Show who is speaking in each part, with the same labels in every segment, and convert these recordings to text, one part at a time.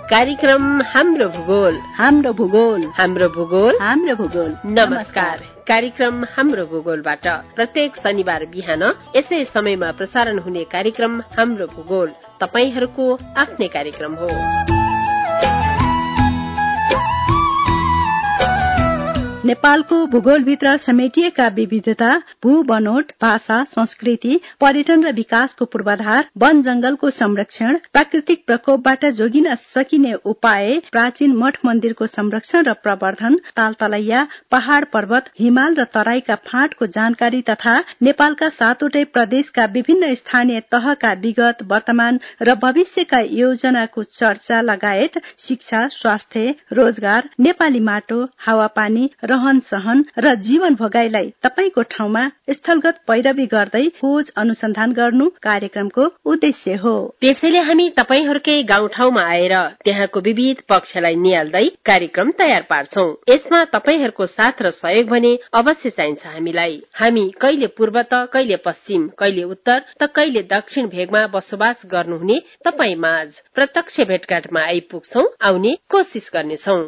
Speaker 1: कार्यक्रम हाम्रो भूगोल
Speaker 2: हाम्रो भूगोल
Speaker 1: हाम्रो भूगोल
Speaker 2: हाम्रो भूगोल।
Speaker 1: नमस्कार। कार्यक्रम हाम्रो भूगोलबाट प्रत्येक शनिबार बिहान यसै समयमा प्रसारण हुने कार्यक्रम हाम्रो भूगोल तपाईहरूको आफ्नै कार्यक्रम हो।
Speaker 2: नेपालको भूगोलभित्र समेटिएका विविधता, भू-बनोट, भाषा, संस्कृति, पर्यटन र विकासको पूर्वाधार, वन जंगलको संरक्षण, प्राकृतिक प्रकोपबाट जोगिन सकिने उपाय, प्राचीन मठ मन्दिरको संरक्षण र प्रवर्धन, तालतलैया, पहाड़ पर्वत, हिमाल र तराईका फाँटको जानकारी तथा नेपालका 7वटै प्रदेशका विभिन्न स्थानीय तहका विगत, वर्तमान र भविष्यका योजनाको चर्चा लगायत शिक्षा, स्वास्थ्य, रोजगार, नेपाली माटो, हावापानी, रहन सहन र जीवन भोगाईलाई तपाईको ठाउँमा स्थलगत पैरवी गर्दै खोज अनुसन्धान गर्नु कार्यक्रमको उद्देश्य हो।
Speaker 1: त्यसैले हामी तपाईहरूकै गाउँठाउँमा आएर त्यहाँको विविध पक्षलाई निहाल्दै कार्यक्रम तयार पार्छौं। यसमा तपाईहरूको साथ र सहयोग भने अवश्य चाहिन्छ हामीलाई। हामी कहिले पूर्व त कहिले पश्चिम, कहिले उत्तर त कहिले दक्षिण भेगमा बसोबास गर्नुहुने तपाई माझ प्रत्यक्ष भेटघाटमा आइपुग्छौं, आउने कोशिश गर्नेछौं।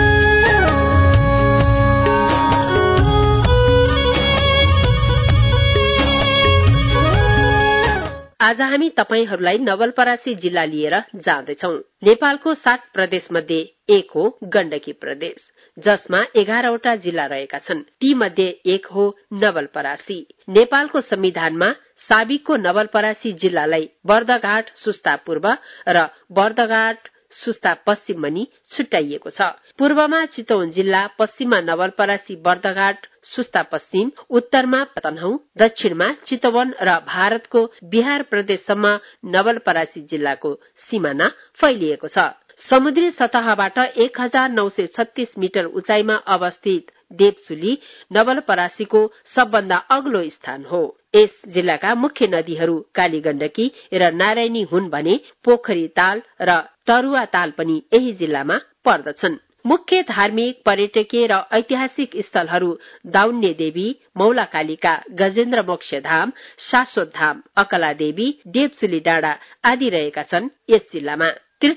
Speaker 1: आज हामी तपाईहरूलाई नवलपरासी जिल्ला लिएर जाँदैछौ। नेपालको 7 प्रदेश मध्ये एक हो गण्डकी प्रदेश, जसमा 11वटा जिल्ला रहेका छन्। ती मध्ये एक हो नवलपरासी। नेपालको संविधानमा साबिकको नवलपरासी जिल्लालाई बर्दघाट सुस्ता पूर्व र बर्दघाट सुस्ता पश्चिम भनी छुट्याइएको छ। पूर्वमा चितवन जिल्ला, पश्चिममा नवलपरासी बर्दघाट सुस्ता पश्चिम, उत्तरमा तनहुँ, दक्षिणमा चितवन र भारतको बिहार प्रदेशसम्म नवलपरासी जिल्लाको सिमाना फैलिएको छ। समुद्री सतहबाट 1936 मिटर उचाइमा अवस्थित देवचुली नवलपरासीको सबभन्दा अग्लो स्थान हो। यस जिल्लाका मुख्य नदीहरू कालीगण्डकी र नारायणी हुन् भने पोखरी ताल र टरुवा ताल पनि यही जिल्लामा पर्दछन्। मुख्य धार्मिक, पर्यटकीय र ऐतिहासिक स्थलहरू दाउन्ने देवी, मौलाकालिका, गजेन्द्र मोक्ष धाम, शाश्वत धाम, अकला देवी, देवचुली डाँडा आदि रहेका छन् यस जिल्लामा।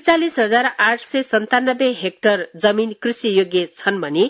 Speaker 1: 43,897 हेक्टर जमिन कृषि योग्य छन् भने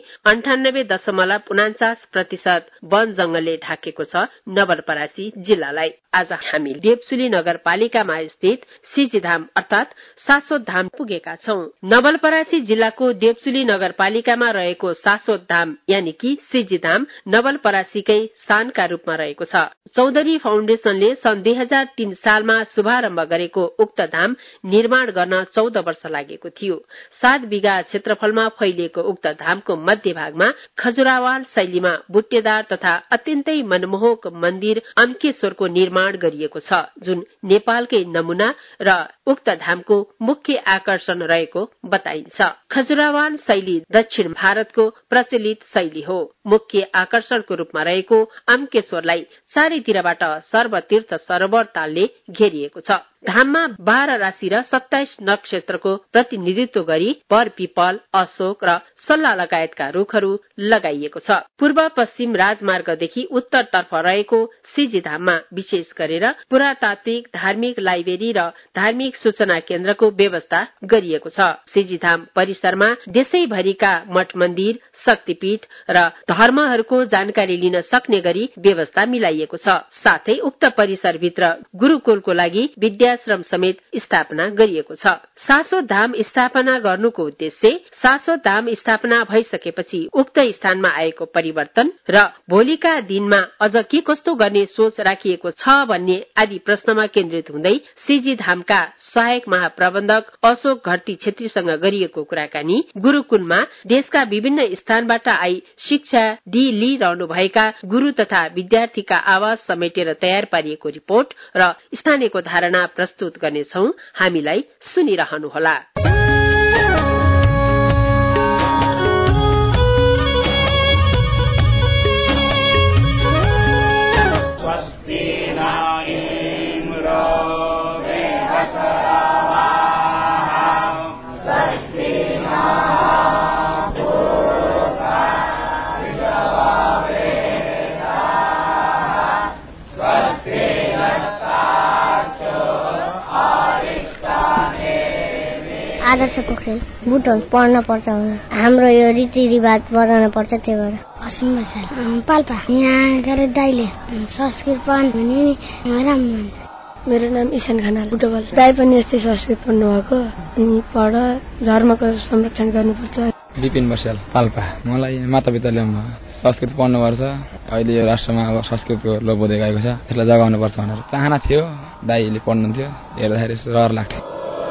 Speaker 1: 98.49% वन जंगलले ढाकेको छ नवलपरासी जिल्लालाई। आज हामी देवचुली नगरपालिकामा स्थित सिजीधाम अर्थात शाश्वत धाम पुगेका छौं। नवलपरासी जिल्लाको देवचुली नगरपालिकामा रहेको शाश्वत धाम यानि कि सिजीधाम नवलपरासीकै शानका रूपमा रहेको छ। चौधरी फाउन्डेशनले सन् 2003 सालमा शुभारम्भ गरेको उक्त धाम निर्माण गर्न 14 वर्ष लागेको थियो। 7 बिघा क्षेत्रफलमा फैलिएको उक्त धामको मध्य भागमा खजुरावाल शैलीमा बुट्टेदार तथा अत्यन्तै मनमोहक मन्दिर अम्केश्वरको निर्माण गरिएको छ, जुन नेपालकै नमूना र उक्त धामको मुख्य आकर्षण रहेको बताइन्छ। खजुरावाल शैली दक्षिण भारतको प्रचलित शैली हो। मुख्य आकर्षणको रूपमा रहेको अम्केश्वरलाई चारैतिरबाट सर्वतीर्थ सरोवर तालले घेरिएको छ। धाममा 12 राशि र 27 नक्षत्रको प्रतिनिधित्व गरी बर पिपल, अशोक र सल्ला लगायतका रूखहरू लगाइएको छ। पूर्व पश्चिम राजमार्गदेखि उत्तरतर्फ रहेको सिजीधाममा विशेष गरेर पुरातात्विक, धार्मिक लाइब्रेरी र धार्मिक सूचना केन्द्रको व्यवस्था गरिएको छ। सिजीधाम परिसरमा देशैभरिका मठ मन्दिर, शक्तिपीठ र धर्महरूको जानकारी लिन सक्ने गरी व्यवस्था मिलाइएको छ। साथै उक्त परिसरभित्र गुरुकुलको लागि विद्याश्रम समेत स्थापना गरिएको छ। शाश्वत धाम स्थापना गर्नुको उद्देश्य शाश्वत धाम स्थापना भइसकेपछि उक्त स्थानमा आएको परिवर्तन र भोलिका दिनमा अझ के कस्तो गर्ने सोच राखिएको छ भन्ने आदि प्रश्नमा केन्द्रित हुँदै सिजी धामका सहायक महाप्रबन्धक अशोक घरती छेत्रीसँग गरिएको कुराकानी, गुरुकुलमा देशका विभिन्न स्थानबाट आई शिक्षा लिइरहनु भएका गुरु तथा विद्यार्थीका आवाज समेटेर तयार पारिएको रिपोर्ट र स्थानीयको धारणा प्रस्तुत गर्नेछौ। हामीलाई सुनिरहनुहोला।
Speaker 3: आदर्श पोखरेल बुटोल पढ्न पर्छ हाम्रो यो रीतिरिवाज बनाउन पर्छ त्यही भएर असिम मसाल पाल्पा यहाँ गएर दाइले संस्कृत पढ्नु भने नि राम्रो।
Speaker 4: मेरो नाम ईशान खनाल बुटोल। दाइ पनि यस्तै संस्कृत पढ्नु भएको अनि पढ धर्मको संरक्षण गर्नुपर्छ।
Speaker 5: विपिन बस्याल पाल्पा मलाई मातापिताले संस्कृत पढ्नुपर्छ अहिले यो राष्ट्रमा अब संस्कृतको लोप हुँदै गएको छ त्यसलाई जगाउनुपर्छ भनेर चाहना थियो। दाइले पढ्नुहुन्थ्यो हेर्दाखेरि रहर लाग्थ्यो।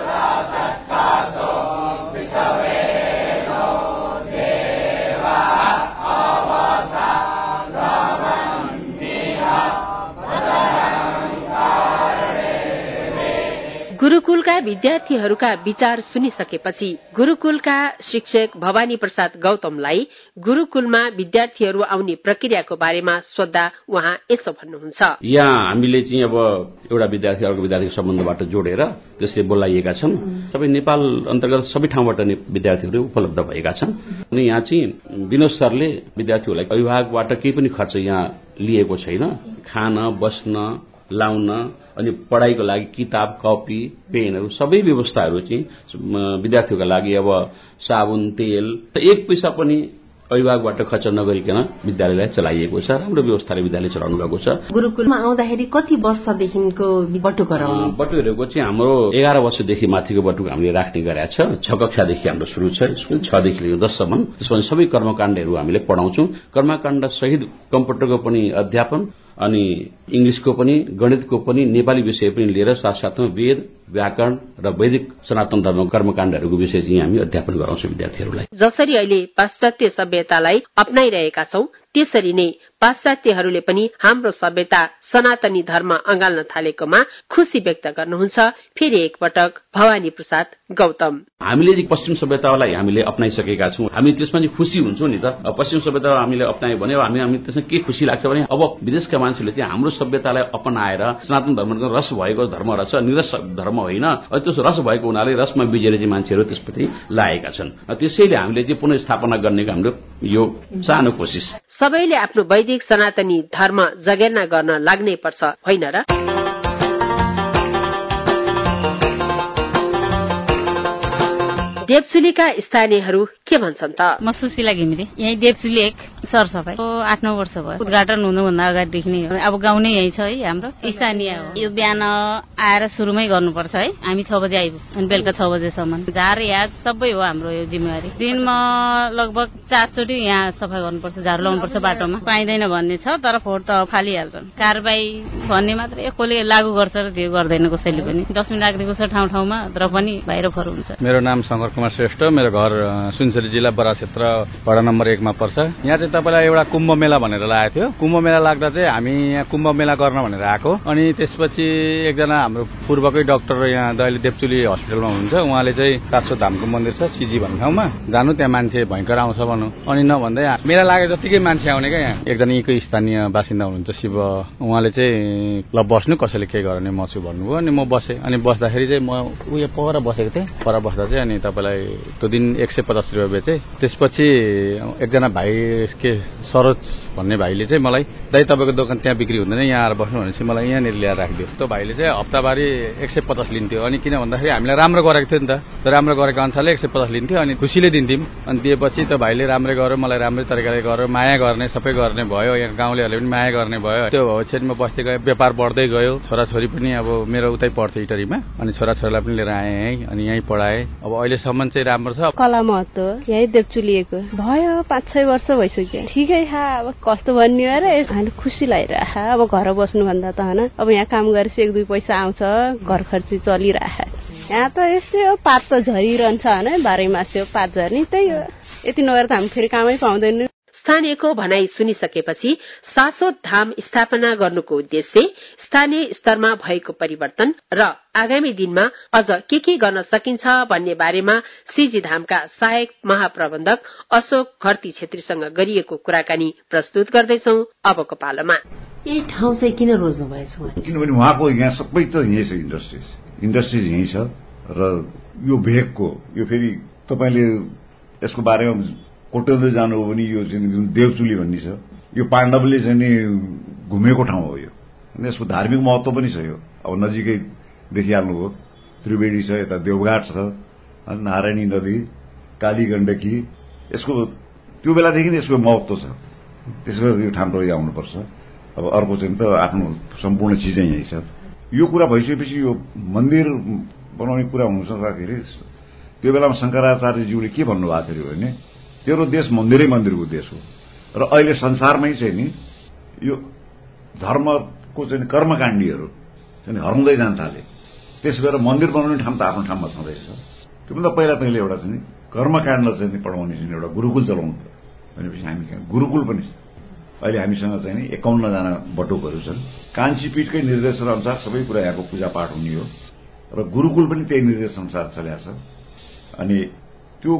Speaker 1: गुरुकुलका विद्यार्थीहरूका विचार सुनिसकेपछि गुरुकुलका शिक्षक भवानी प्रसाद गौतमलाई गुरुकुलमा विद्यार्थीहरू आउने प्रक्रियाको बारेमा सोध्दा उहाँ यसो भन्नुहुन्छ।
Speaker 6: यहाँ हामीले चाहिँ अब एउटा विद्यार्थी अर्को विद्यार्थीको सम्बन्धबाट जोडेर त्यसले बोलाइएका छन्। सबै नेपाल अन्तर्गत सबै ठाउँबाट विद्यार्थीहरू उपलब्ध भएका छन् अनि यहाँ चाहिँ विनोद सरले विद्यार्थीहरूलाई अभिभावकबाट केही पनि खर्च यहाँ लिएको छैन। खान बस्न लाउन अनि पढाइको लागि किताब कपी पेनहरू सबै व्यवस्थाहरू चाहिँ विद्यार्थीहरूको लागि अब साबुन तेल एक पैसा पनि अभिभावकबाट खर्च नगरिकन विद्यालयलाई चलाइएको छ। राम्रो व्यवस्थाले विद्यालय चलाउनु भएको छ।
Speaker 1: गुरुकुलमा आउँदाखेरि कति वर्षदेखिको बटु गराउने? बटुहरूको
Speaker 6: चाहिँ हाम्रो 11 वर्षदेखि माथिको बटु हामीले राख्ने गरेका छ। 6 कक्षादेखि हाम्रो सुरु छ स्कुल 6 देखि लिएर 10 सम्म। त्यसपछि सबै कर्मकाण्डहरू हामीले पढाउँछौँ। कर्मकाण्ड सहित कम्प्युटरको पनि अध्यापन अनि इंग्लिशको पनि गणितको पनि नेपाली विषय पनि लिएर साथसाथमा वेद व्याकरण र वैदिक सनातन धर्म कर्मकाण्डहरूको विषय चाहिँ हामी अध्यापन गराउँछौँ विद्यार्थीहरूलाई।
Speaker 1: जसरी अहिले पाश्चात्य सभ्यतालाई अपनाइरहेका छौं त्यसरी नै पाश्चात्यहरूले पनि हाम्रो सभ्यता सनातनी धर्म अंगाल्न थालेकोमा खुशी व्यक्त गर्नुहुन्छ फेरि एकपटक भवानी प्रसाद गौतम।
Speaker 6: हामीले पश्चिम सभ्यतालाई हामीले अपनाइसकेका छौं। हामी त्यसमा चाहिँ खुशी हुन्छौं नि त। पश्चिम सभ्यता हामीले अपनायो भने हामी त्यसमा के खुशी लाग्छ भने अब विदेशका मान्छेले चाहिँ हाम्रो सभ्यतालाई अपनाएर सनातन धर्मको रस भएको धर्म रहेछ निरस धर्म होइन। त्यो रस भएको हुनाले रसमा बिजेर चाहिँ मान्छेहरू त्यसप्रति लागेका छन्। त्यसैले हामीले चाहिँ पुनर्स्थापना गर्नेको हाम्रो यो सानो कोशिश।
Speaker 1: सबैले आफ्नो वैदिक सनातनी धर्म जगेर्ना गर्न लाग्नै पर्छ होइन र? देवचुलीका स्थानीयहरू के भन्छन् त?
Speaker 7: म सुशीला घिमिरे यही देवचुली 1 सरसफाई 8-9 वर्ष भयो। उद्घाटन हुनुभन्दा अगाडिदेखि नै अब गाउँ नै यही छ है हाम्रो स्थानीय हो। यो बिहान आएर सुरुमै गर्नुपर्छ है। हामी 6 बजे आइपुग्छौँ अनि बेलुका 6 बजेसम्म। झार याद सबै हो हाम्रो यो जिम्मेवारी। दिनमा लगभग 4 चोटि यहाँ सफा गर्नुपर्छ झाडु लाउनुपर्छ बाटोमा। पाइँदैन भन्ने छ तर फोहोर त फालिहाल्छन्। कारबाही भन्ने मात्र एकले लागू गर्छ र त्यो गर्दैन कसैले पनि। डस्टबिन राखिदिएको छ ठाउँ ठाउँमा तर पनि बाहिर फोहोर हुन्छ।
Speaker 8: मेरो नाम शंकर कुमार श्रेष्ठ। मेरो घर सुनसरी जिल्ला बरा क्षेत्र वडा नम्बर 1 मा पर्छ। यहाँ चाहिँ तपाईलाई एउटा कुम्भ मेला भनेर लागेको थियो। कुम्भ मेला लाग्दा चाहिँ हामी यहाँ कुम्भ मेला गर्न भनेर आएको अनि त्यसपछि एकजना हाम्रो पूर्वकै डाक्टर यहाँ दैले देवचुली हस्पिटलमा हुनुहुन्छ। उहाँले चाहिँ 700 धामको मन्दिर छ सिजी भन्ने ठाउँमा जानु त्यहाँ मान्छे भयंकर आउँछ भन्नु अनि नभन्दै मेला लागे जतिकै मान्छे आउने क्या। यहाँ एकजना यहीँको स्थानीय बासिन्दा हुनुहुन्छ शिव उहाँले चाहिँ ल बस्नु कसैले के गर्ने म छु भन्नुभयो अनि म बसेँ। अनि बस्दाखेरि चाहिँ म उयो पर बसेको थिएँ। पर बस्दा चाहिँ अनि तपाईँलाई त्यो दिन 150 रुपियाँ बेचेँ। त्यसपछि एकजना भाइ के सरोज भन्ने भाइले चाहिँ मलाई दाइ तपाईँको दोकान त्यहाँ बिक्री हुँदैन यहाँ आएर बस्नु भनेपछि मलाई यहाँनिर ल्याएर राखिदियो। त्यो भाइले चाहिँ हप्तावारी 150 लिन्थ्यो अनि किन भन्दाखेरि हामीलाई राम्रो गरेको थियो नि त। त्यो राम्रो गरेको अनुसारले 150 लिन्थ्यो अनि खुसीले दिन्थ्यौँ। अनि दिएपछि त्यो भाइले राम्रै गर्यो मलाई राम्रै तरिकाले गर्यो माया गर्ने सबै गर्ने भयो। यहाँ गाउँलेहरूले पनि माया गर्ने भयो। त्यो भएपछि म बस्दै गएँ व्यापार बढ्दै गयो। छोराछोरी पनि अब मेरो उतै पढ्थ्यो इटरीमा अनि छोराछोरीलाई पनि लिएर आएँ यहीँ अनि यहीँ पढाएँ। अब अहिलेसम्म चाहिँ राम्रो छ।
Speaker 9: कला महत्व यही देवचुलिएको भयो 5-6 वर्ष भइसक्यो। ठिकै छ अब कस्तो भन्ने अरे हामी खुसी लागिरह। अब घर बस्नुभन्दा त होइन अब यहाँ काम गरेपछि 1-2 पैसा आउँछ घर खर्च चलिरह। यहाँ त यस्तै हो पात त झरिरहन्छ होइन 12 मास हो पात झर्ने त्यही हो। यति नगरेर त हामी फेरि कामै पाउँदैन।
Speaker 1: स्थानीयको भनाई सुनिसकेपछि शाश्वत धाम स्थापना गर्नुको उद्देश्य स्थानीय स्तरमा भएको परिवर्तन र आगामी दिनमा अझ के गर्न सकिन्छ भन्ने बारेमा सिजी धामका सहायक महाप्रबन्धक अशोक घरती छेत्रीसँग गरिएको कुराकानी प्रस्तुत गर्दैछौ अबको पालोमा।
Speaker 10: यही ठाउँ चाहिँ किन रोज्नु भएछ?
Speaker 11: किनभने उहाँको यहाँ सबै त यही छ इन्डस्ट्रिज यही छ र यो भेगको यो फेरि तपाईले यसको बारेमा कोट्याउँदै जानु हो भने यो चाहिँ देवचुली भन्ने छ। यो पाण्डवले चाहिँ नि घुमेको ठाउँ हो। यो यसको धार्मिक महत्व पनि छ। यो अब नजिकै देखिहाल्नु हो त्रिवेणी छ यता देवघाट छ नारायणी नदी, काली गण्डकी, यसको त्यो बेलादेखि यसको महत्व छ। त्यसको यो ठाउँ रहि आउनुपर्छ। अब अर्को चाहिँ त आफ्नो सम्पूर्ण चिजै यही छ। यो कुरा भइसकेपछि यो मन्दिर बनाउने कुरा हुन सक्दाखेरि त्यो बेलामा शङ्कराचार्यज्यूले के भन्नुभएको थियो भने तेरो देश मन्दिरै मन्दिरको देश हो र अहिले संसारमै चाहिँ नि यो धर्मको चाहिँ कर्मकाण्डीहरू चाहिँ हराउँदै जान थाले। त्यसो भएर मन्दिर बनाउने ठाउँ त आफ्नो ठाउँमा छँदैछ। त्योभन्दा पहिला तैँले एउटा चाहिँ कर्मकाण्ड चाहिँ पढाउने चाहिँ एउटा गुरुकुल चलाउनु पर्यो भनेपछि हामी गुरुकुल पनि अहिले हामीसँग चाहिँ नि 51 जना बटुकहरू छन्। कान्छीपीठकै निर्देशन अनुसार सबै कुरा यहाँको पूजापाठ हुने हो र गुरुकुल पनि त्यही निर्देश अनुसार चलेको छ। अनि त्यो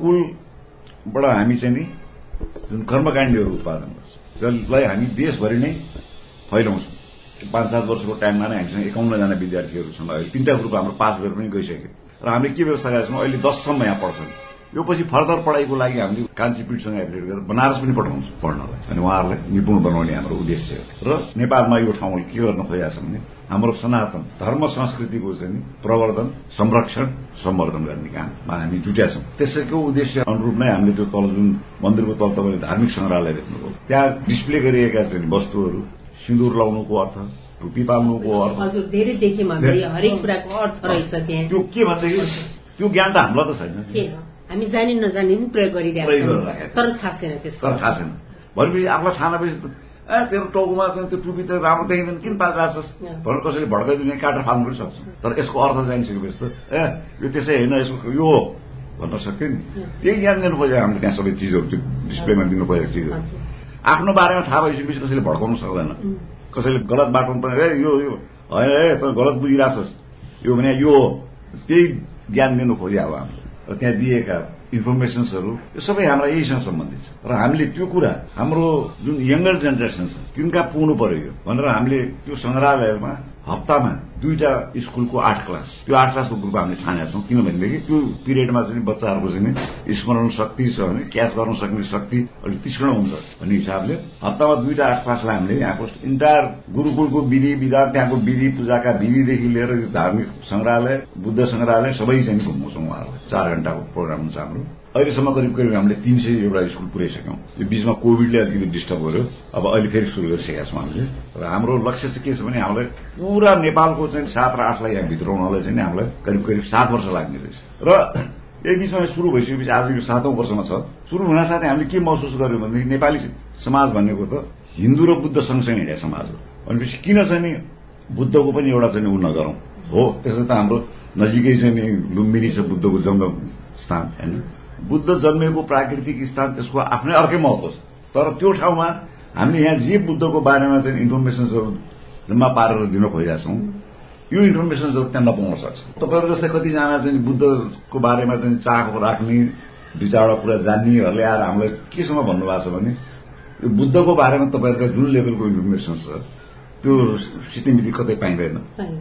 Speaker 11: गुरुकुलबाट हामी चाहिँ नि जुन कर्मकाण्डीहरू उत्पादन गर्छ जसलाई हामी देशभरि नै फैलाउँछौँ। 5-7 वर्षको टाइममा नै हामीसँग 51 जना विद्यार्थीहरू छन्। अहिले 3टा ग्रुप हाम्रो पास भएर पनि गइसक्यो र हामीले के व्यवस्था गरेका छौँ अहिले 10 सम्म यहाँ पढ्छन्। यो पछि फर्दर पढाइको लागि हामीले कान्छीपीठसँग एफिलिएट गरेर बनारस पनि पठाउँछौँ पढ्नलाई। अनि उहाँहरूलाई निपुण बनाउने हाम्रो उद्देश्य हो। र नेपालमा यो ठाउँले के गर्न खोजेको छ भने हाम्रो सनातन धर्म संस्कृतिको चाहिँ प्रवर्धन, संरक्षण, सम्वर्धन गर्ने काममा हामी जुटेका छौँ। त्यसैको उद्देश्य अनुरूप नै हामीले त्यो तल जुन मन्दिरको तल तपाईँले धार्मिक सङ्ग्रहालय देख्नुभयो त्यहाँ डिस्प्ले गरिएका चाहिँ वस्तुहरू, सिन्दुर लाउनुको अर्थ, टुपी पाल्नुको अर्थ,
Speaker 10: हजुर धेरै देख्यौँ हामीले हरेक कुराको अर्थ रहेछ त्यहाँ।
Speaker 11: त्यो के भन्दाखेरि त्यो ज्ञान त हामीलाई त छैन।
Speaker 10: हामी जानी नजानी पनि प्रयोग गरिरहेको तर थाहा छैन त्यसको। तर थाहा छैन
Speaker 11: भनेपछि आफूलाई थाहा नभएपछि तेरो टाउकोमा चाहिँ त्यो टुपी त राम्रो देखिँदैन किन पालिरहेको छस् भनेर कसैले भड्काइदिने काटेर फाल्नु पनि सक्छ। तर यसको अर्थ जानिसकेपछि त यो त्यसै होइन यसको यो हो भन्न सक्यो नि। त्यही ज्ञान दिनु खोजेको हामीले त्यहाँ सबै चिजहरू त्यो डिस्प्लेमा दिनु खोजेको चिजहरू आफ्नो बारेमा थाहा भइसकेपछि कसैले भड्काउनु सक्दैन। कसैले गलत बाटोमा त यो होइन त गलत बुझिरहेछस् यो भने यो हो त्यही ज्ञान दिनु खोजे अब हामीले। र त्यहाँ दिएका इन्फर्मेसन्सहरू यो सबै हाम्रा यहीसँग सम्बन्धित छ र हामीले त्यो कुरा हाम्रो जुन यङ्गर जेनेरेसन छ तिनका पुग्नु पर्यो भनेर हामीले त्यो सङ्ग्रहालयमा हप्तामा 2टा स्कुलको 8 क्लास त्यो 8 क्लासको ग्रुप हामीले छानेका छौँ। किनभनेदेखि त्यो पिरियडमा चाहिँ बच्चाहरूको चाहिँ स्मरण शक्ति छ भने क्याच गर्न सक्ने शक्ति अलिक तीक्ष्ण हुन्छ भन्ने हिसाबले हप्तामा 2टा 8 क्लासलाई हामीले यहाँको इन्टायर गुरुकुलको विधि विधान त्यहाँको विधि पूजाका विधिदेखि लिएर धार्मिक सङ्ग्रहालय, बुद्ध सङ्ग्रहालय सबै चाहिँ घुमाउँछौँ उहाँहरूलाई। 4 घण्टाको प्रोग्राम हुन्छ हाम्रो। अहिलेसम्म करिब हामीले 300 एउटा स्कुल पुर्याइसक्यौँ। यो बीचमा कोभिडले अलिकति डिस्टर्ब गर्यो। अब अहिले फेरि सुरु गरिसकेका छौँ हामीले। र हाम्रो लक्ष्य चाहिँ के छ भने हामीलाई पुरा नेपालको चाहिँ 7 र 8लाई यहाँ भित्राउनलाई चाहिँ हामीलाई करिब 7 वर्ष लाग्ने रहेछ। र यही बिचमा सुरु भइसकेपछि आज यो 7औं वर्षमा छ। सुरु हुन साथै हामीले के महसुस गर्यौँ भनेदेखि नेपाली समाज भनेको त हिन्दू र बुद्ध सँगसँगै हिँडेको समाज हो। भनेपछि किन चाहिँ नि बुद्धको पनि एउटा चाहिँ उ नगरौँ हो। त्यसै त हाम्रो नजिकै चाहिँ नि लुम्बिनी छ बुद्धको जन्म स्थान होइन। बुद्ध जन्मेको प्राकृतिक स्थान त्यसको आफ्नै अर्कै महत्व छ। तर त्यो ठाउँमा हामीले यहाँ जे बुद्धको बारेमा चाहिँ इन्फर्मेसन्सहरू जम्मा पारेर दिन खोजेका छौँ यो इन्फर्मेसन्सहरू त्यहाँ नपाउन सक्छ। तपाईँहरू जस्तै कतिजना चाहिँ बुद्धको बारेमा चाहिँ चाख राख्ने 2-4वटा कुरा जान्नेहरूले आएर हामीलाई केसँग भन्नुभएको छ भने यो बुद्धको बारेमा तपाईँहरूका जुन लेभलको इन्फर्मेसन छ त्यो सितिमिति कतै पाइँदैन।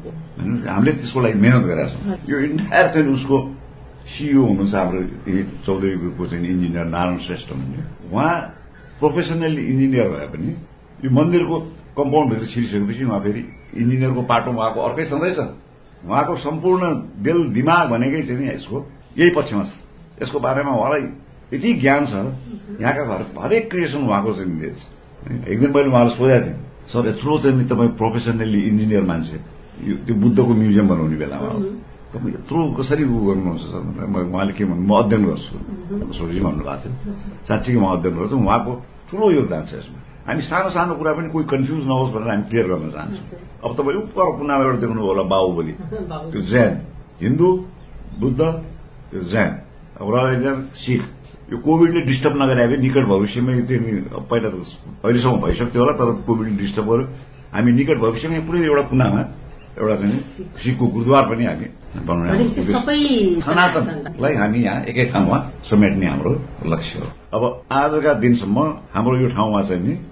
Speaker 11: हामीले त्यसको लागि मेहनत गरेका छौँ। यो इन्टायर चाहिँ उसको सिइओ हुनुहुन्छ हाम्रो चौधरी ग्रुपको चाहिँ इन्जिनियर नारायण श्रेष्ठ भन्ने। उहाँ प्रोफेसनल इन्जिनियर भए पनि यो मन्दिरको कम्पाउन्डभित्र छिरिसकेपछि उहाँ फेरि इन्जिनियरको पाटो उहाँको अर्कै छँदैछ। उहाँको सम्पूर्ण दिल दिमाग भनेकै चाहिँ नि यसको यही पक्षमा छ। यसको बारेमा उहाँलाई यति ज्ञान छ। यहाँका हरेक क्रिएसन उहाँको चाहिँ दिएछ। एक दिन मैले उहाँलाई सोधेको थिएँ सर यत्रो चाहिँ नि तपाईँ प्रोफेसनली इन्जिनियर मान्छे यो त्यो बुद्धको म्युजियम बनाउने बेलामा तपाईँ यत्रो कसरी गर्नुहुन्छ सर उहाँले के भन्नु म अध्ययन गर्छु सोझी भन्नुभएको थियो। साँच्चीकै म अध्ययन गर्छु। उहाँको ठुलो योगदान छ यसमा। हामी सानो सानो कुरा पनि कोही कन्फ्युज नहोस् भनेर हामी क्लियर गर्न चाहन्छौँ। अब तपाईँ उपर कुनामा एउटा देख्नुभयो होला बाहुबली त्यो जैन हिन्दू बुद्ध त्यो जैन अब र सिख यो कोभिडले डिस्टर्ब नगरे भए निकट भविष्यमा चाहिँ पहिला त अहिलेसम्म भइसक्थ्यो होला तर कोभिडले डिस्टर्ब गर्यो। हामी निकट भविष्यमा पुरै एउटा कुनामा एउटा चाहिँ सिखको गुरुद्वार पनि हामी बनाउने सनातनलाई हामी यहाँ एकै ठाउँमा समेट्ने हाम्रो लक्ष्य हो। अब आजका दिनसम्म हाम्रो यो ठाउँमा चाहिँ नि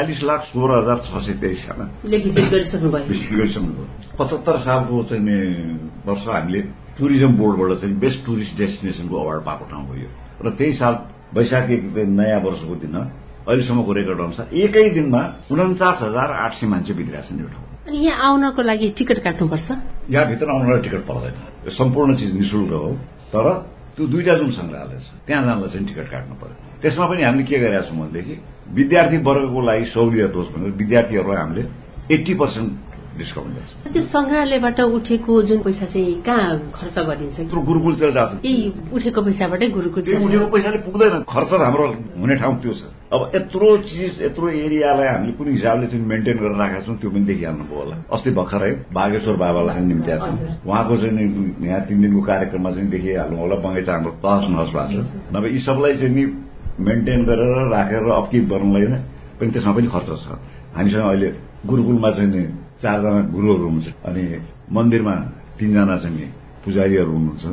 Speaker 11: 46,16,623 जना
Speaker 10: विजिट गरिसक्नुभयो।
Speaker 11: 75 सालको चाहिँ वर्ष हामीले टुरिज्म बोर्डबाट चाहिँ बेस्ट टुरिस्ट डेस्टिनेसनको अवार्ड पाएको ठाउँ हो यो। र त्यही साल वैशाख नयाँ वर्षको दिन अहिलेसम्मको रेकर्ड अनुसार एकै दिनमा 49,800 मान्छे भित्रिरहेछन् यो ठाउँ।
Speaker 10: अनि यहाँ आउनको लागि टिकट काट्नुपर्छ?
Speaker 11: यहाँभित्र आउनलाई टिकट पर्दैन। यो सम्पूर्ण चिज निःशुल्क हो। तर त्यो 2टा जुन सङ्ग्रहालय छ त्यहाँ जानलाई चाहिँ टिकट काट्नु पर्यो। त्यसमा पनि हामीले के गरेका छौँ भनेदेखि विद्यार्थी वर्गको लागि सहुलियत होस् भनेर विद्यार्थीहरूलाई हामीले 80% डिस्काउन्ट दिन्छौँ।
Speaker 10: त्यो सङ्ग्रहालयबाट उठेको जुन पैसा चाहिँ कहाँ खर्च गरिन्छ?
Speaker 11: गुरुकुल चल्छ।
Speaker 10: त्यही उठेको पैसाबाटै गुरुकुल
Speaker 11: उठेको पैसाले पुग्दैन, खर्च हाम्रो हुने ठाउँ त्यो छ। अब यत्रो चिज यत्रो एरियालाई हामीले कुन हिसाबले चाहिँ मेन्टेन गरेर राखेका छौँ त्यो पनि देखिहाल्नुभयो होला। अस्ति भर्खरै बागेश्वर बाबालाई चाहिँ निम्ति उहाँको चाहिँ यहाँ 3 दिनको कार्यक्रममा चाहिँ देखिहाल्नु होला। बगैँचा हाम्रो तहस नहस भएको छ। नभए यी सबलाई चाहिँ नि मेन्टेन गरेर राखेर अपकिप गर्नुलाई पनि त्यसमा पनि खर्च छ। हामीसँग अहिले गुरुकुलमा चाहिँ नि 4 जना गुरुहरू हुनुहुन्छ, अनि मन्दिरमा 3 जना चाहिँ पुजारीहरू हुनुहुन्छ,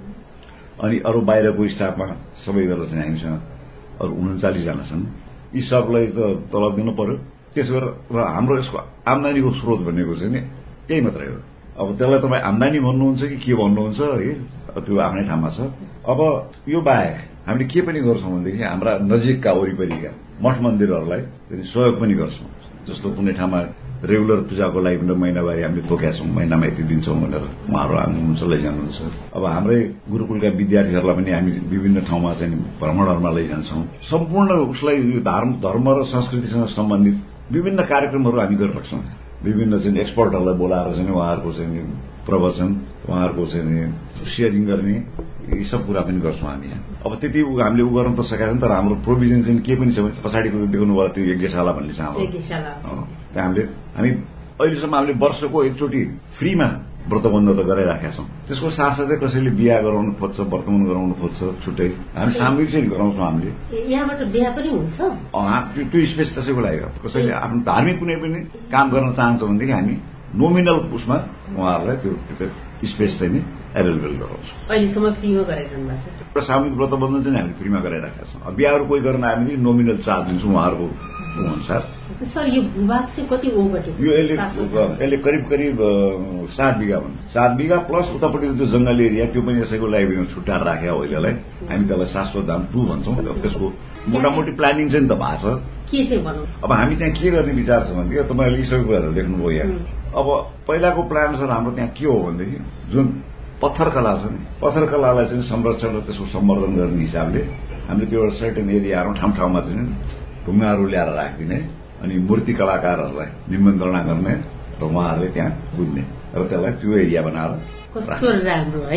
Speaker 11: अनि अरू बाहिरको स्टाफमा सबै गरेर चाहिँ हामीसँग अरू 39 जना छन्। यी सबलाई त तलब दिनु पर्यो। त्यसो गरेर हाम्रो यसको आम्दानीको स्रोत भनेको चाहिँ नि त्यही मात्रै हो। अब त्यसलाई तपाईँ आम्दानी भन्नुहुन्छ कि के भन्नुहुन्छ है, त्यो आफ्नै ठाउँमा छ। अब यो बाहेक हामीले के पनि गर्छौँ भनेदेखि हाम्रा नजिकका वरिपरिका मठ मन्दिरहरूलाई सहयोग पनि गर्छौँ। जस्तो कुनै ठाउँमा रेगुलर पूजाको लागि पनि महिनावारी हामीले तोकेका छौँ, महिनामा यति दिन्छौँ भनेर उहाँहरू आउनुहुन्छ, लैजानुहुन्छ। अब हाम्रै गुरुकुलका विद्यार्थीहरूलाई पनि हामी विभिन्न ठाउँमा चाहिँ भ्रमणहरूमा लैजान्छौँ। सम्पूर्ण उसलाई यो धर्म र संस्कृतिसँग सम्बन्धित विभिन्न कार्यक्रमहरू हामी गरिरहेछौँ। विभिन्न चाहिँ एक्सपर्टहरूलाई बोलाएर चाहिँ उहाँहरूको चाहिँ प्रवचन, उहाँहरूको चाहिँ सेयरिङ गर्ने, यी सब कुरा पनि गर्छौँ हामी यहाँ। अब त्यति हामीले गर्न त सकेका छौँ, तर हाम्रो प्रोभिजन चाहिँ के पनि छ भने पछाडिको देख्नु भयो त्यो यज्ञशाला भन्ने छ हाम्रो। त्यहाँ हामी अहिलेसम्म हामीले वर्षको एकचोटि फ्रीमा व्रतबन्ध त गराइराखेका छौँ। त्यसको साथसाथै कसैले बिहा गराउनु खोज्छ, व्रतबन्ध गराउनु खोज्छ, छुट्टै हामी सामूहिक चाहिँ गराउँछौँ। हामीले
Speaker 10: यहाँबाट बिहा पनि हुन्छ,
Speaker 11: त्यो स्पेस त्यसैको लागि गर्छ। कसैले आफ्नो धार्मिक कुनै पनि काम गर्न चाहन्छ भनेदेखि हामी नोमिनल उसमा उहाँहरूलाई त्यो स्पेस चाहिँ नि एभाइलेबल गराउँछौँ।
Speaker 10: अहिलेसम्म फ्रीमा गराइरहनु भएको छ।
Speaker 11: सामूहिक व्रतबन्धन चाहिँ हामीले फ्रीमा गराइराखेका छौँ। बिहाहरू कोही गर्न आयो भने नोमिनल चार्ज दिन्छौँ उहाँहरूको अनुसार।
Speaker 10: सर यो भूभाग चाहिँ कति ओगटेको?
Speaker 11: यो यसले करिब 7 बिघा भन्छ। 7 बिघा प्लस उतापट्टिको त्यो जंगली एरिया त्यो पनि यसैको लागि छुट्टाएर राखेका अहिलेलाई। हामी त्यसलाई शाश्वत धाम 2 भन्छौँ। त्यसको मोटामोटी प्लानिङ चाहिँ त भएको छ।
Speaker 10: के चाहिँ भनौँ
Speaker 11: अब हामी त्यहाँ के गर्ने विचार छ भनेदेखि तपाईँहरूले यी सबै कुराहरू देख्नुभयो यहाँ। अब पहिलाको प्लान सर हाम्रो त्यहाँ के हो भनेदेखि जुन पत्थर कला छ नि, पत्थर कलालाई चाहिँ संरक्षण र त्यसको सम्वर्धन गर्ने हिसाबले हामीले त्यो एउटा सर्टेन एरियाहरू ठाउँमा चाहिँ ढुङ्गाहरू ल्याएर राखिदिने, अनि मूर्ति कलाकारहरूलाई निमन्त्रणा गर्ने र उहाँहरूले त्यहाँ बुझ्ने र त्यसलाई त्यो एरिया बनाएर
Speaker 10: कस्तो राम्रो है।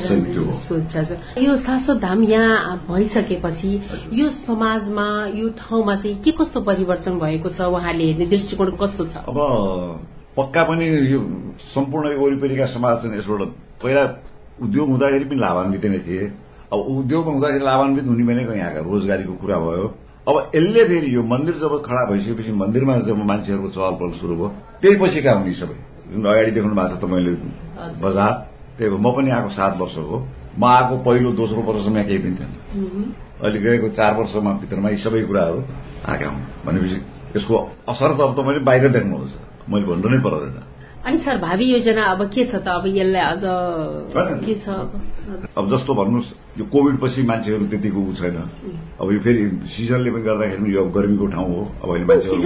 Speaker 10: यो शाश्वत धाम यहाँ भइसकेपछि यो समाजमा यो ठाउँमा चाहिँ के कस्तो परिवर्तन भएको छ, उहाँले हेर्ने दृष्टिकोण कस्तो छ?
Speaker 11: अब पक्का पनि यो सम्पूर्ण वरिपरिका समाज चाहिँ यसबाट पहिला उद्योग हुँदाखेरि पनि लाभान्वित नै थिए। अब उद्योगमा हुँदाखेरि लाभान्वित हुने भनेको यहाँका रोजगारीको कुरा भयो। अब यसले फेरि यो मन्दिर जब खडा भइसकेपछि मन्दिरमा जब मान्छेहरूको चहल पहल सुरु भयो, त्यही पछिका हुने सबै जुन अगाडि देख्नु भएको छ तपाईँले बजार, त्यही हो। म पनि आएको 7 वर्षको, म आएको पहिलो दोस्रो वर्षसम्म यहाँ केही पनि थिएन। अहिले गएको 4 वर्षमा भित्रमा यी सबै कुराहरू आएका हुन् भनेपछि यसको असर त अब तपाईँले बाहिर देख्नुहुन्छ, मैले भन्नु नै पर्दैन।
Speaker 10: अनि सर भावी योजना अब के छ त? अब यसलाई अझ के छ?
Speaker 11: अब जस्तो भन्नुहोस् यो कोभिड पछि मान्छेहरू त्यतिको उ छैन। अब यो फेरि सिजनले पनि गर्दाखेरि यो गर्मीको ठाउँ हो। अब अहिले मान्छेहरू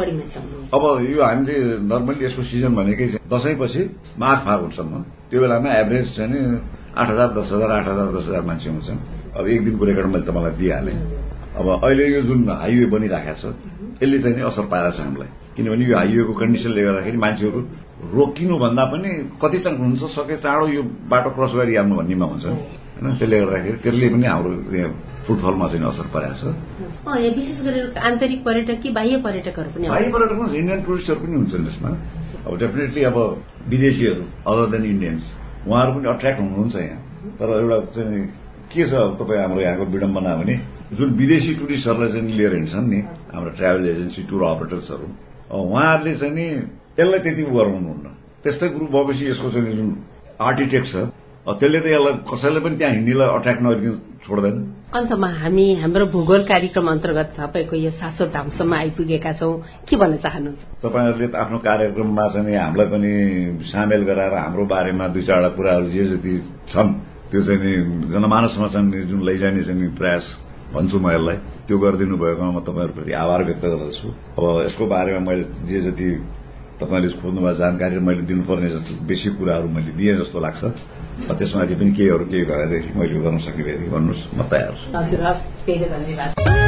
Speaker 11: अब यो हामीले नर्मली यसको सिजन भनेकै दशैं पछि माघ फागुनसम्म, त्यो बेलामा एभरेज चाहिँ नि 8,000 10,000 8,000 10,000 मान्छे हुन्छन्। अब एक दिनको रेकर्ड मैले तपाईँलाई दिइहालेँ। अब अहिले यो जुन हाइवे बनिराखेको छ यसले चाहिँ असर पारेको छ हामीलाई, किनभने यो हाइवेको कन्डिसनले गर्दाखेरि मान्छेहरू रोकिनु भन्दा पनि कति चाहिँ हुन्छ सके चाँडो यो बाटो क्रस गरिहाल्नु भन्नेमा हुन्छ होइन। त्यसले गर्दाखेरि त्यसले पनि हाम्रो फुटफलमा चाहिँ असर परेको छ।
Speaker 10: विशेष गरेर आन्तरिक पर्यटक कि बाह्य पर्यटकहरू पनि?
Speaker 11: बाह्य पर्यटक इन्डियन टुरिस्टहरू पनि हुन्छन् यसमा। अब डेफिनेटली अब विदेशीहरू अदर देन इन्डियन्स उहाँहरू पनि अट्र्याक्ट हुनुहुन्छ यहाँ। तर एउटा चाहिँ के छ तपाईँ हाम्रो यहाँको विडम्बना भने जुन विदेशी टुरिस्टहरूलाई चाहिँ लिएर हिँड्छन् नि हाम्रो ट्राभल एजेन्सी टुर अपरेटर्सहरू, उहाँहरूले चाहिँ नि यसलाई त्यति गराउनुहुन्न। त्यस्तै ग्रुप भएपछि यसको चाहिँ जुन आर्किटेक्ट छ त्यसले त यसलाई कसैले पनि त्यहाँ हिँड्नेलाई अट्र्याक्ट नगरिकन छोड्दैन।
Speaker 10: अन्तमा हामी हाम्रो भूगोल कार्यक्रम अन्तर्गत तपाईँको यो शाश्वत धामसम्म आइपुगेका छौँ, के भन्न चाहनुहुन्छ?
Speaker 11: तपाईँहरूले त आफ्नो कार्यक्रममा चाहिँ हामीलाई पनि सामेल गराएर हाम्रो बारेमा 2-4 कुराहरू जे जति छन् त्यो चाहिँ नि जनमानसमा चाहिँ जुन लैजाने चाहिँ प्रयास भन्छु म यसलाई, त्यो गरिदिनु भएकोमा म तपाईँहरूप्रति आभार व्यक्त गर्दछु। अब यसको बारेमा मैले जे जति तपाईँले खोज्नुभएको जानकारी मैले दिनुपर्ने जस्तो बेसी कुराहरू मैले दिएँ जस्तो लाग्छ। त्यसमाथि पनि केही भएदेखि मैले गर्न सकिरहेदेखि भन्नुहोस्, म तयार छु।
Speaker 10: धन्यवाद।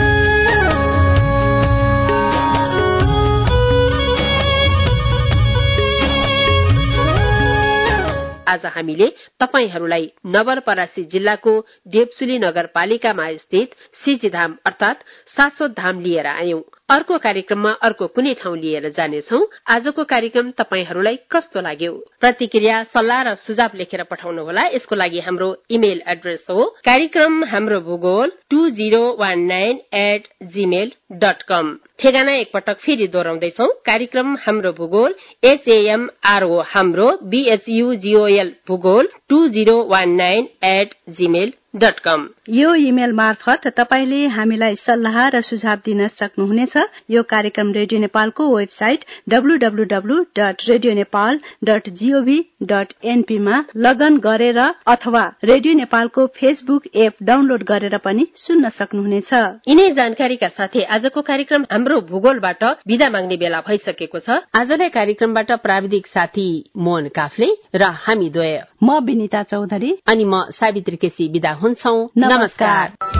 Speaker 10: आज हामीले तपाईहरूलाई नवलपरासी जिल्लाको देवसुली नगरपालिकामा स्थित सिजीधाम अर्थात शाश्वत धाम लिएर आयौं। अर्को कार्यक्रममा अर्को कुनै ठाउँ लिएर जानेछौं। आजको कार्यक्रम तपाईहरूलाई कस्तो लाग्यो? प्रतिक्रिया, सल्लाह र सुझाव लेखेर पठाउनुहोला। यसको लागि हाम्रो इमेल एड्रेस हो कार्यक्रम हाम्रो भूगोल 2019@gmail.com। ठेगाना एकपटक फेरि दोहोऱ्याउँदैछौं, कार्यक्रम हाम्रो भूगोल HAMRO हाम्रो BHUGOL भूगोल 2019@gmail.com।
Speaker 2: यो इमेल मार्फत तपाईले हामीलाई सल्लाह र सुझाव दिन सक्नुहुनेछ। यो कार्यक्रम रेडियो नेपालको वेबसाइट www.radionepal.gov.np मा लगन गरेर अथवा रेडियो नेपालको फेसबुक एप डाउनलोड गरेर पनि सुन्न सक्नुहुनेछ।
Speaker 10: यिनै जानकारीका साथै आजको कार्यक्रम हाम्रो भूगोलबाट बिदा माग्ने बेला भइसकेको छ। आजलाई कार्यक्रमबाट प्राविधिक साथी मोहन काफ्ले र हामी द्वय,
Speaker 2: म विनिता चौधरी
Speaker 10: अनि म सावित्री केसी बिदा हुन्छौं। नमस्कार।